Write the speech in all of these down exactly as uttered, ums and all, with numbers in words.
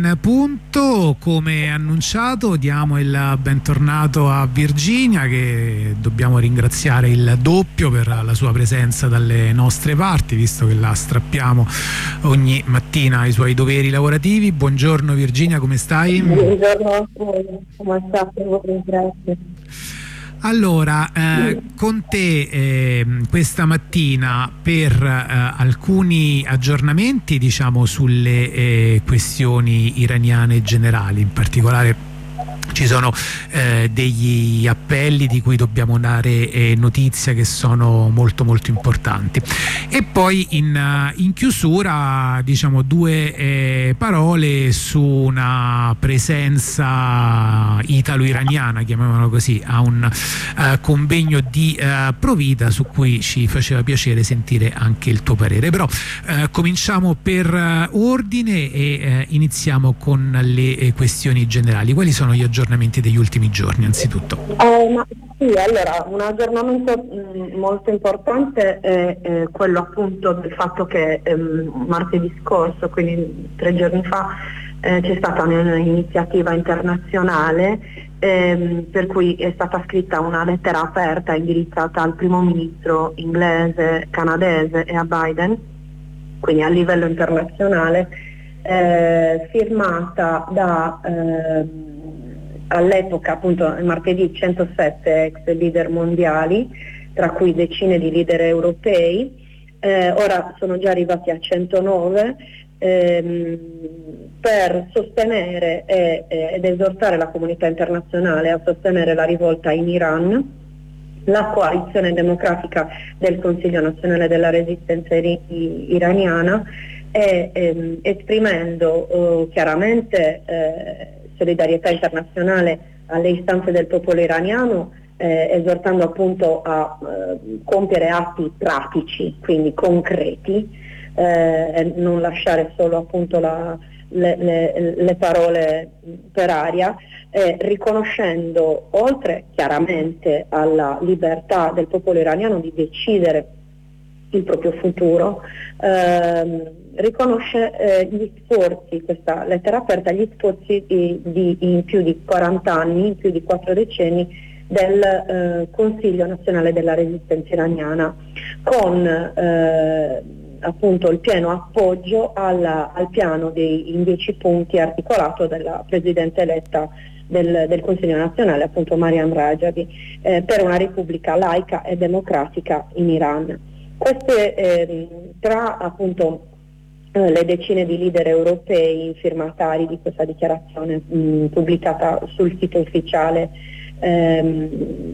Punto, come annunciato, diamo il bentornato a Virginia, che dobbiamo ringraziare il doppio per la sua presenza dalle nostre parti, visto che la strappiamo ogni mattina ai suoi doveri lavorativi. Buongiorno Virginia, come stai? Buongiorno, come state? Grazie. Allora, eh, con te eh, questa mattina per eh, alcuni aggiornamenti, diciamo, sulle eh, questioni iraniane generali. In particolare ci sono eh, degli appelli di cui dobbiamo dare eh, notizia, che sono molto molto importanti, e poi in, in chiusura, diciamo, due eh, parole su una presenza italo-iraniana, chiamiamolo così, a un eh, convegno di eh, Provita, su cui ci faceva piacere sentire anche il tuo parere. Però eh, cominciamo per eh, ordine e eh, iniziamo con le eh, questioni generali. Quali sono gli aggiornamenti degli ultimi giorni, anzitutto? Eh, ma sì, allora, un aggiornamento mh, molto importante è, è quello appunto del fatto che ehm, martedì scorso, quindi tre giorni fa, eh, c'è stata un'iniziativa internazionale ehm, per cui è stata scritta una lettera aperta indirizzata al primo ministro inglese, canadese e a Biden, quindi a livello internazionale, eh, firmata da eh, all'epoca appunto martedì centosette ex leader mondiali, tra cui decine di leader europei, eh, ora sono già arrivati a centonove, ehm, per sostenere e, ed esortare la comunità internazionale a sostenere la rivolta in Iran. La coalizione democratica del Consiglio nazionale della resistenza iri- iraniana e ehm, esprimendo eh, chiaramente eh, solidarietà internazionale alle istanze del popolo iraniano, eh, esortando appunto a eh, compiere atti pratici, quindi concreti, eh, e non lasciare solo appunto la, le, le, le parole per aria, eh, riconoscendo, oltre chiaramente alla libertà del popolo iraniano di decidere il proprio futuro, ehm, riconosce eh, gli sforzi, questa lettera aperta, gli sforzi di, di, in più di quaranta anni, in più di quattro decenni del eh, Consiglio nazionale della resistenza iraniana, con eh, appunto il pieno appoggio alla, al piano dei in dieci punti articolato dalla Presidente eletta del, del Consiglio nazionale, appunto Mariam Rajavi, eh, per una repubblica laica e democratica in Iran. Queste eh, tra appunto eh, le decine di leader europei firmatari di questa dichiarazione mh, pubblicata sul sito ufficiale ehm,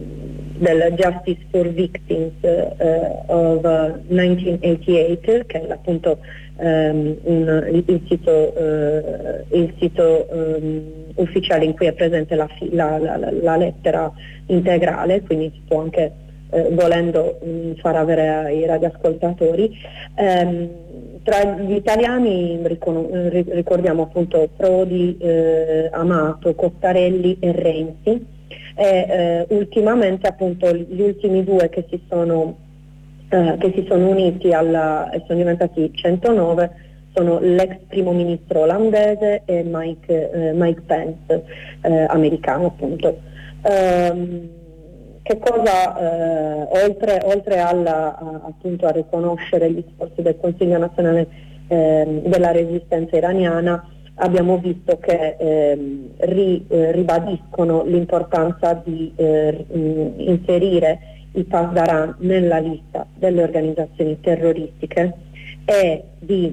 del Justice for Victims eh, of millenottantottantaotto, che è appunto ehm, un, il, il sito, eh, il sito ehm, ufficiale in cui è presente la, la, la, la lettera integrale, quindi si può anche Eh, volendo mh, far avere ai radioascoltatori. Ehm, tra gli italiani ricon- ricordiamo appunto Prodi, eh, Amato, Cottarelli e Renzi, e eh, ultimamente appunto gli ultimi due che si sono, eh, che si sono uniti alla, e sono diventati centonove sono l'ex primo ministro olandese e Mike, eh, Mike Pence, eh, americano appunto. Ehm, Che cosa, eh, oltre, oltre alla, a, appunto a riconoscere gli sforzi del Consiglio nazionale eh, della resistenza iraniana, abbiamo visto che eh, ri, eh, ribadiscono l'importanza di eh, inserire i Pasdaran nella lista delle organizzazioni terroristiche e di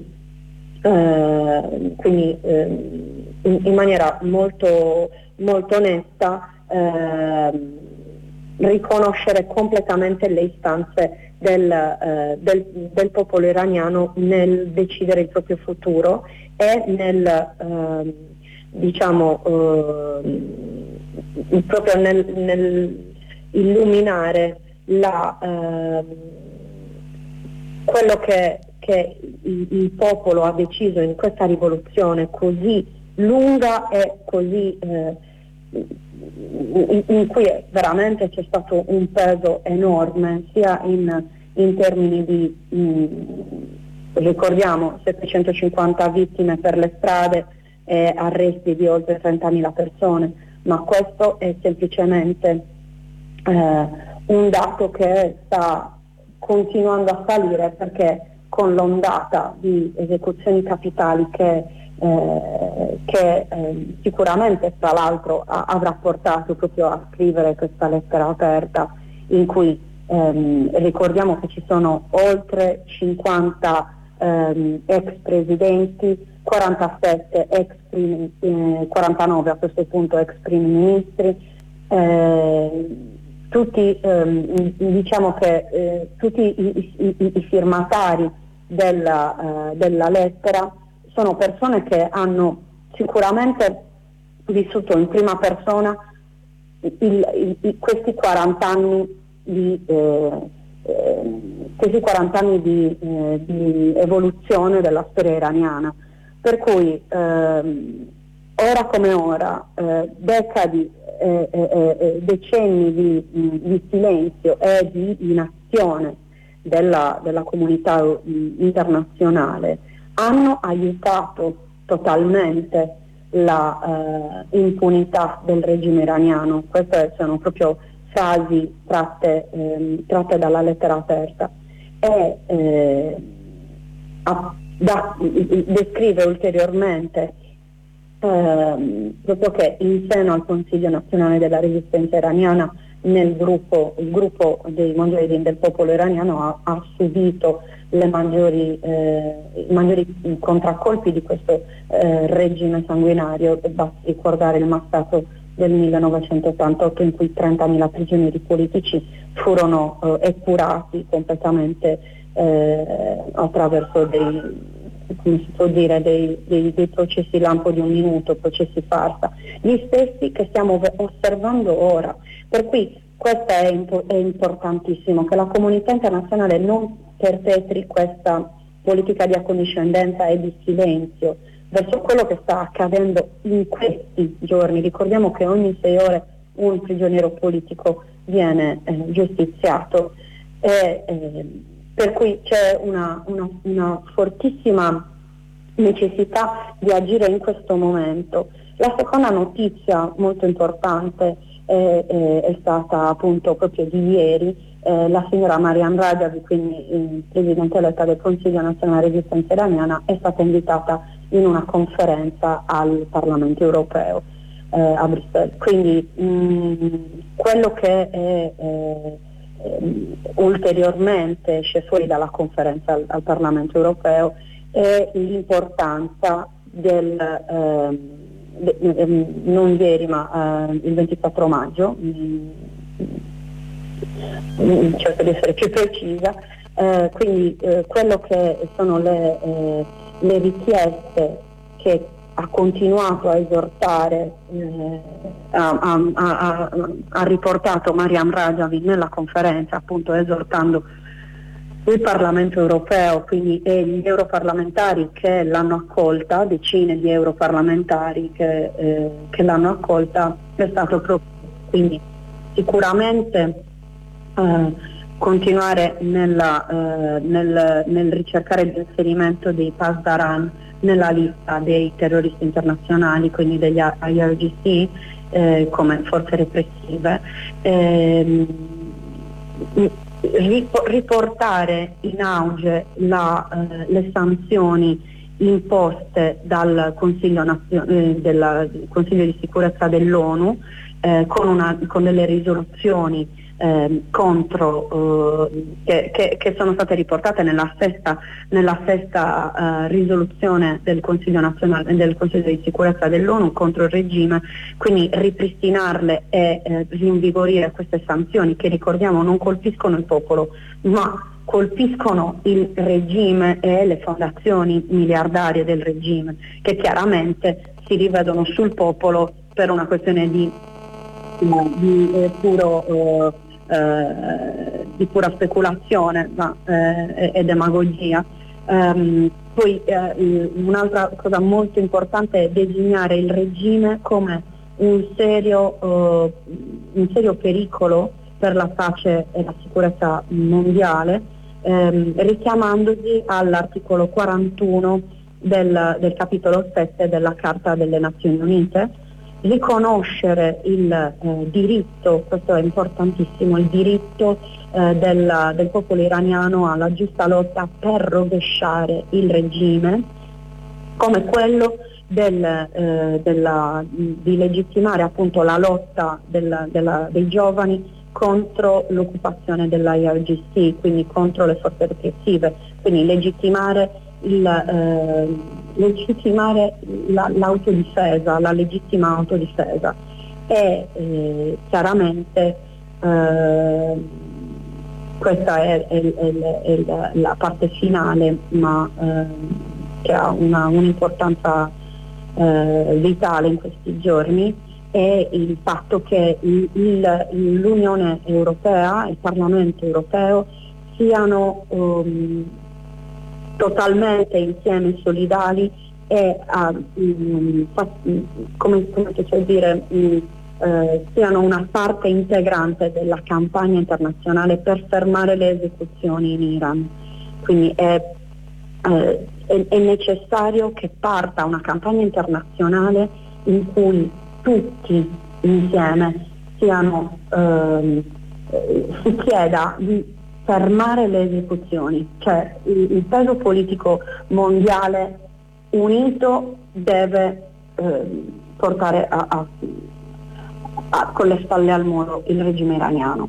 eh, quindi eh, in, in maniera molto, molto onesta eh, riconoscere completamente le istanze del, eh, del, del popolo iraniano nel decidere il proprio futuro e nel eh, diciamo eh, proprio nel, nel illuminare la, eh, quello che, che il, il popolo ha deciso in questa rivoluzione così lunga e così eh, In, in cui veramente c'è stato un peso enorme sia in, in termini di mh, ricordiamo settecentocinquanta vittime per le strade, e arresti di oltre trentamila persone, ma questo è semplicemente eh, un dato che sta continuando a salire, perché con l'ondata di esecuzioni capitali che, eh, che eh, sicuramente tra l'altro ha, avrà portato proprio a scrivere questa lettera aperta in cui ehm, ricordiamo che ci sono oltre cinquanta ehm, ex presidenti, quarantasette ex primi, eh, quarantanove a questo punto ex primi ministri, eh, tutti ehm, diciamo che eh, tutti i, i, i, i firmatari della, eh, della lettera sono persone che hanno sicuramente vissuto in prima persona il, il, il, questi quaranta anni di eh, eh, questi quaranta anni di, eh, di evoluzione della storia iraniana. Per cui ehm, ora come ora, eh, decadi, eh, eh, eh, decenni di, di silenzio e di inazione della, della comunità internazionale hanno aiutato totalmente la eh, impunità del regime iraniano. Queste sono proprio frasi tratte, ehm, tratte dalla lettera aperta. E eh, a, Da, descrive ulteriormente ehm, proprio che in seno al Consiglio Nazionale della Resistenza Iraniana, nel gruppo, il gruppo dei Mujahideen del popolo iraniano ha, ha subito le maggiori, eh, i maggiori contraccolpi di questo eh, regime sanguinario. Basti ricordare il massacro del millenovecentottantotto in cui trentamila prigionieri politici furono eh, epurati completamente Eh, attraverso dei, come si può dire, dei, dei, dei processi lampo di un minuto, processi farsa, gli stessi che stiamo osservando ora. Per cui questo è, impo- è importantissimo, che la comunità internazionale non perpetri questa politica di accondiscendenza e di silenzio verso quello che sta accadendo in questi giorni. Ricordiamo che ogni sei ore un prigioniero politico viene eh, giustiziato. E, eh, Per cui c'è una, una, una fortissima necessità di agire in questo momento. La seconda notizia molto importante è, è, è stata appunto proprio di ieri. Eh, la signora Mariam Rajavi, quindi il presidente eletta del Consiglio Nazionale Resistenza Iraniana, è stata invitata in una conferenza al Parlamento Europeo eh, a Bruxelles. Quindi mh, quello che è eh, ulteriormente esce fuori dalla conferenza al, al Parlamento Europeo è l'importanza del eh, de, eh, non ieri ma eh, il ventiquattro maggio, mh, cerco di essere più precisa, eh, quindi eh, quello che sono le, eh, le richieste che ha continuato a esortare, eh, ha, ha, ha, ha riportato Mariam Rajavi nella conferenza, appunto esortando il Parlamento europeo, quindi e gli europarlamentari che l'hanno accolta, decine di europarlamentari che, eh, che l'hanno accolta, è stato proprio quindi sicuramente eh, continuare nella, eh, nel, nel ricercare l'inserimento dei Pasdaran nella lista dei terroristi internazionali, quindi degli I R G C eh, come forze repressive, eh, riportare in auge la, eh, le sanzioni imposte dal Consiglio, Nazio- eh, della, Consiglio di sicurezza dell'ONU eh, con, una, con delle risoluzioni Eh, contro eh, che, che, che sono state riportate nella sesta, nella sesta eh, risoluzione del Consiglio nazionale del Consiglio di sicurezza dell'ONU contro il regime, quindi ripristinarle e eh, rinvigorire queste sanzioni che, ricordiamo, non colpiscono il popolo ma colpiscono il regime e le fondazioni miliardarie del regime, che chiaramente si rivedono sul popolo per una questione di, di eh, puro eh, Eh, di pura speculazione ma, eh, e demagogia. Um, poi eh, un'altra cosa molto importante è designare il regime come un serio, uh, un serio pericolo per la pace e la sicurezza mondiale, ehm, richiamandosi all'articolo quarantuno del, del capitolo sette della Carta delle Nazioni Unite, riconoscere il eh, diritto, questo è importantissimo, il diritto eh, del, del popolo iraniano alla giusta lotta per rovesciare il regime, come quello del, eh, della, di legittimare appunto la lotta della, della, dei giovani contro l'occupazione dell'I R G C, quindi contro le forze repressive, quindi legittimare, il, eh, legittimare la, l'autodifesa, la legittima autodifesa e eh, chiaramente eh, questa è, è, è, è la, la parte finale, ma eh, che ha una, un'importanza eh, vitale in questi giorni, è il fatto che il, il, l'Unione Europea, il Parlamento Europeo siano um, totalmente insieme solidali e uh, um, come, come si può dire um, uh, siano una parte integrante della campagna internazionale per fermare le esecuzioni in Iran. Quindi è, uh, è, è necessario che parta una campagna internazionale in cui tutti insieme siano, ehm, eh, si chieda di fermare le esecuzioni, cioè il, il peso politico mondiale unito deve eh, portare a, a, a, con le spalle al muro il regime iraniano.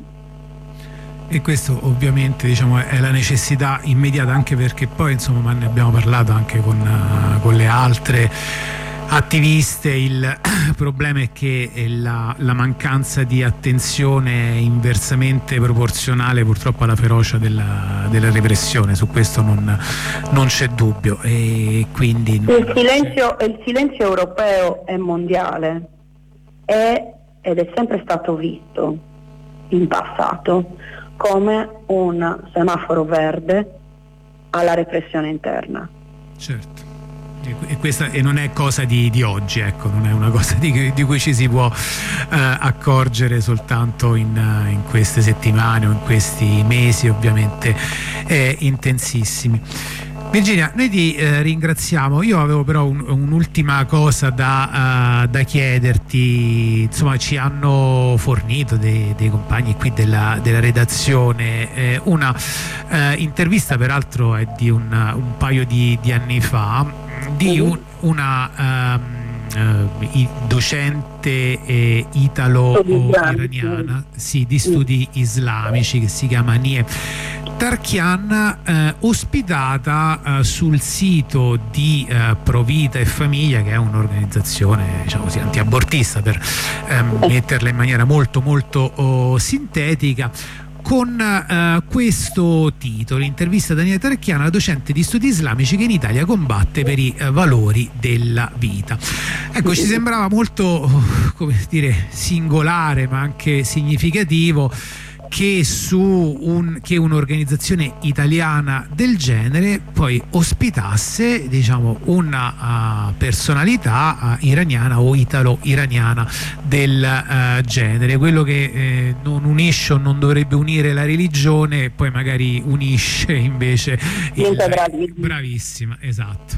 E questo ovviamente, diciamo, è la necessità immediata, anche perché poi insomma ne abbiamo parlato anche con, uh, con le altre attiviste. Il problema è che la, la mancanza di attenzione è inversamente proporzionale purtroppo alla ferocia della, della repressione, su questo non, non c'è dubbio, e quindi non... il, silenzio, il silenzio europeo è mondiale, è, ed è sempre stato visto in passato come un semaforo verde alla repressione interna. Certo. E, questa, e non è cosa di, di oggi, ecco, non è una cosa di, di cui ci si può eh, accorgere soltanto in, in queste settimane o in questi mesi, ovviamente eh, intensissimi. Virginia, noi ti eh, ringraziamo. Io avevo però un, un'ultima cosa da, uh, da chiederti. Insomma, ci hanno fornito dei, dei compagni qui della, della redazione eh, una eh, intervista, peraltro è di un, un paio di, di anni fa, di un, una um, uh, docente eh, italo-iraniana, sì, di studi islamici, che si chiama Nie Tarkian, eh, ospitata eh, sul sito di eh, Provita e Famiglia, che è un'organizzazione, diciamo così, antiabortista, per eh, metterla in maniera molto molto oh, sintetica, con uh, questo titolo: intervista a Daniele Tarchiana, la docente di studi islamici che in Italia combatte per i uh, valori della vita. Ecco, ci sembrava molto, come dire, singolare ma anche significativo che su un, che un'organizzazione italiana del genere poi ospitasse, diciamo, una uh, personalità uh, iraniana o italo-iraniana del uh, genere, quello che eh, non unisce o non dovrebbe unire la religione, poi magari unisce invece il, il, bravissima, esatto.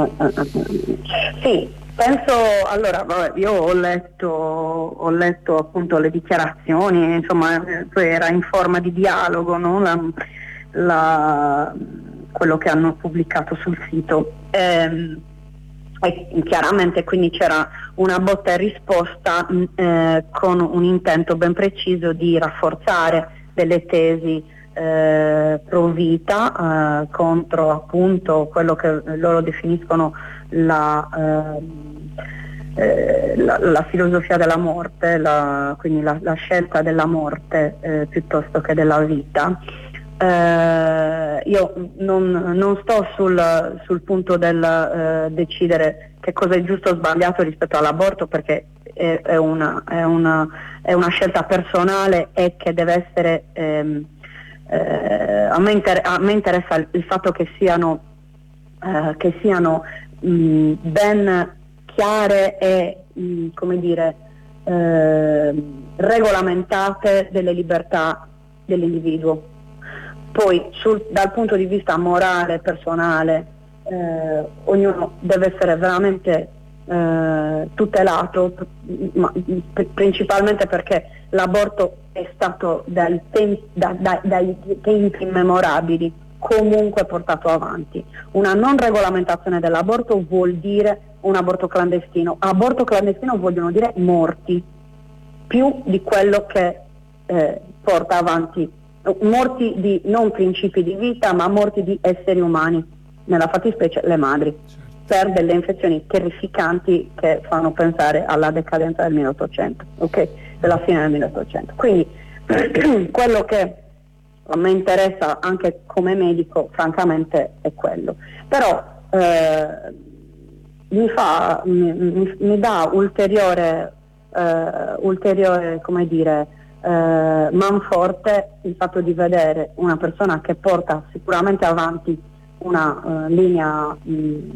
Sì, penso, allora, vabbè, io ho letto, ho letto appunto le dichiarazioni, insomma, era in forma di dialogo, no? la, la, quello che hanno pubblicato sul sito. E, e chiaramente quindi c'era una botta e risposta eh, con un intento ben preciso di rafforzare delle tesi eh, pro vita eh, contro appunto quello che loro definiscono la, eh, eh, la, la filosofia della morte, la, quindi la, la scelta della morte eh, piuttosto che della vita. Eh, io non, non sto sul, sul punto del eh, decidere che cosa è giusto o sbagliato rispetto all'aborto, perché è, è, una, è, una, è una scelta personale e che deve essere ehm, eh, a, me inter- a me interessa il, il fatto che siano eh, che siano mh, ben chiare e mh, come dire eh, regolamentate delle libertà dell'individuo. Poi sul, dal punto di vista morale, personale, eh, ognuno deve essere veramente eh, tutelato, ma, principalmente perché l'aborto è stato dai tempi, da, da, dai tempi immemorabili comunque portato avanti. Una non regolamentazione dell'aborto vuol dire un aborto clandestino. Aborto clandestino vogliono dire morti, più di quello che eh, porta avanti, morti di non principi di vita, ma morti di esseri umani, nella fattispecie le madri, per delle infezioni terrificanti che fanno pensare alla decadenza del milleottocento, ok? Della fine del milleottocento. Quindi quello che a me interessa anche come medico, francamente, è quello. Però eh, mi fa, mi, mi, mi dà ulteriore, eh, ulteriore, come dire, eh, manforte il fatto di vedere una persona che porta sicuramente avanti una uh, linea mh,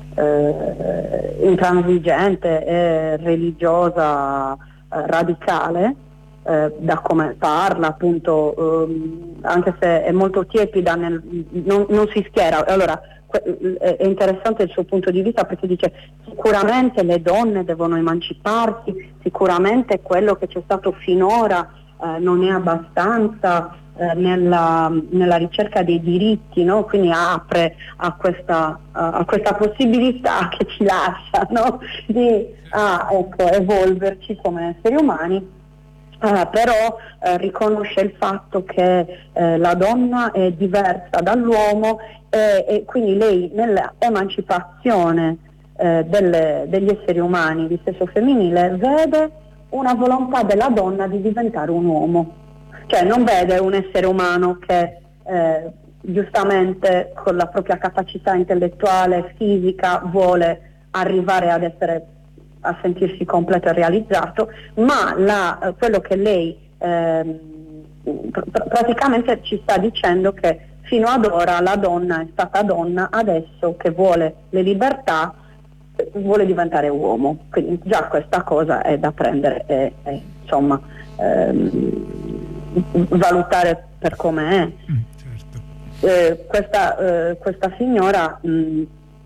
eh, intransigente e religiosa eh, radicale, eh, da come parla, appunto, ehm, anche se è molto tiepida, nel, non, non si schiera. Allora è interessante il suo punto di vista, perché dice sicuramente le donne devono emanciparsi, sicuramente quello che c'è stato finora eh, non è abbastanza eh, nella, nella ricerca dei diritti, no? Quindi apre a questa, a questa possibilità che ci lascia, no? Di ah, ecco, evolverci come esseri umani. Ah, però eh, riconosce il fatto che eh, la donna è diversa dall'uomo e, e quindi lei nell'emancipazione eh, delle, degli esseri umani di sesso femminile vede una volontà della donna di diventare un uomo, cioè non vede un essere umano che eh, giustamente con la propria capacità intellettuale, fisica, vuole arrivare ad essere a sentirsi completo e realizzato, ma la, quello che lei eh, pr- praticamente ci sta dicendo che fino ad ora la donna è stata donna, adesso che vuole le libertà vuole diventare uomo, quindi già questa cosa è da prendere e, e insomma ehm, valutare per come è. Mm, certo. eh, questa, eh, questa signora mh,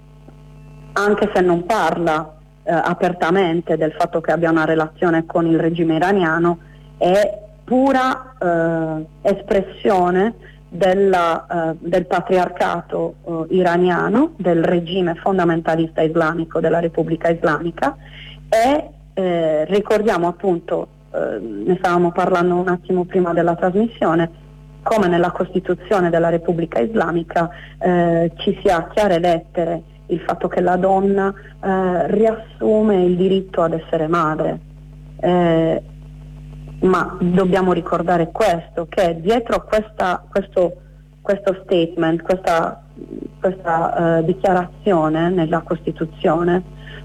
anche se non parla Eh, apertamente del fatto che abbia una relazione con il regime iraniano, è pura eh, espressione della, eh, del patriarcato eh, iraniano, del regime fondamentalista islamico della Repubblica Islamica e eh, ricordiamo appunto, eh, ne stavamo parlando un attimo prima della trasmissione, come nella Costituzione della Repubblica Islamica eh, ci sia a chiare lettere il fatto che la donna eh, riassume il diritto ad essere madre, eh, ma dobbiamo ricordare questo, che dietro questa, questo, questo statement, questa, questa eh, dichiarazione nella Costituzione,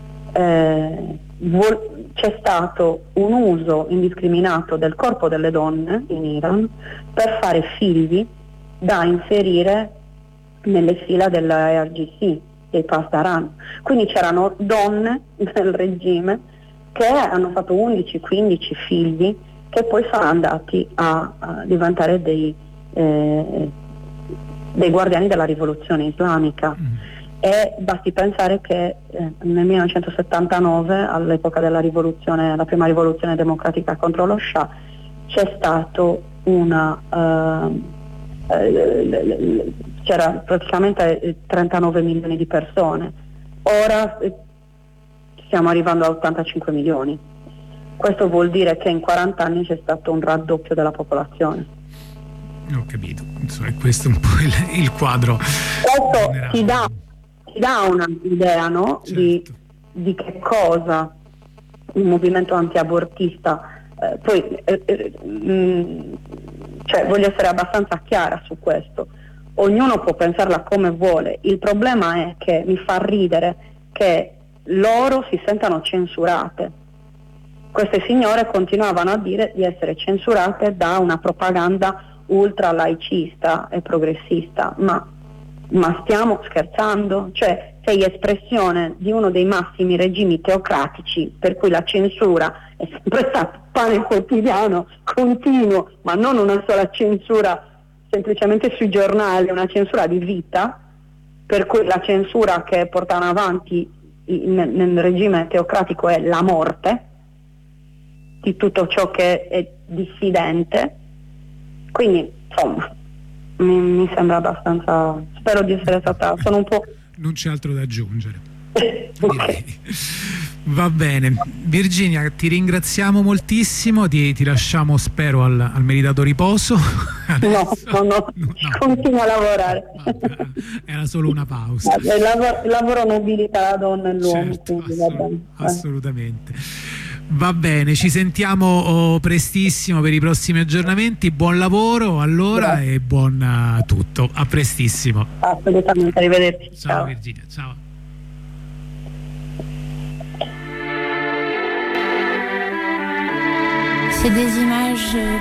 eh, vuol, c'è stato un uso indiscriminato del corpo delle donne in Iran per fare figli da inserire nelle fila della R G C, dei Pasdaran. Quindi c'erano donne nel regime che hanno fatto undici quindici figli che poi sono andati a, a diventare dei, eh, dei guardiani della rivoluzione islamica. Mm. E basti pensare che eh, nel millenovecentosettantanove, all'epoca della rivoluzione, la prima rivoluzione democratica contro lo Shah, c'è stato una uh, eh, c'era praticamente trentanove milioni di persone, ora eh, stiamo arrivando a ottantacinque milioni. Questo vuol dire che in quaranta anni c'è stato un raddoppio della popolazione. Ho capito, insomma, questo è un po' il, il quadro. Questo ti dà, ti dà un'idea, no? Certo. di, di che cosa il movimento antiabortista eh, poi eh, eh, mh, cioè voglio essere abbastanza chiara su questo. Ognuno può pensarla come vuole, il problema è che mi fa ridere che loro si sentano censurate. Queste signore continuavano a dire di essere censurate da una propaganda ultra laicista e progressista, ma, ma stiamo scherzando? Cioè sei espressione di uno dei massimi regimi teocratici per cui la censura è sempre stato pane quotidiano, continuo, ma non una sola censura semplicemente sui giornali, una censura di vita, per cui la censura che portano avanti nel, nel regime teocratico è la morte di tutto ciò che è dissidente. Quindi insomma mi, mi sembra abbastanza, spero di essere stata, sono un po'... Non c'è altro da aggiungere. Okay. Va bene, Virginia, ti ringraziamo moltissimo, ti, ti lasciamo spero al, al meritato riposo. No, no, no, no, continuo a lavorare. Vabbè, era solo una pausa. Il lavoro, il lavoro nobilita la donna e l'uomo. Certo, quindi, assolut- va bene. assolutamente. Va bene, ci sentiamo oh, prestissimo per i prossimi aggiornamenti. Buon lavoro allora. Grazie. E buon uh, tutto. A prestissimo. Assolutamente, arrivederci. Ciao, ciao. Virginia, ciao. C'est des images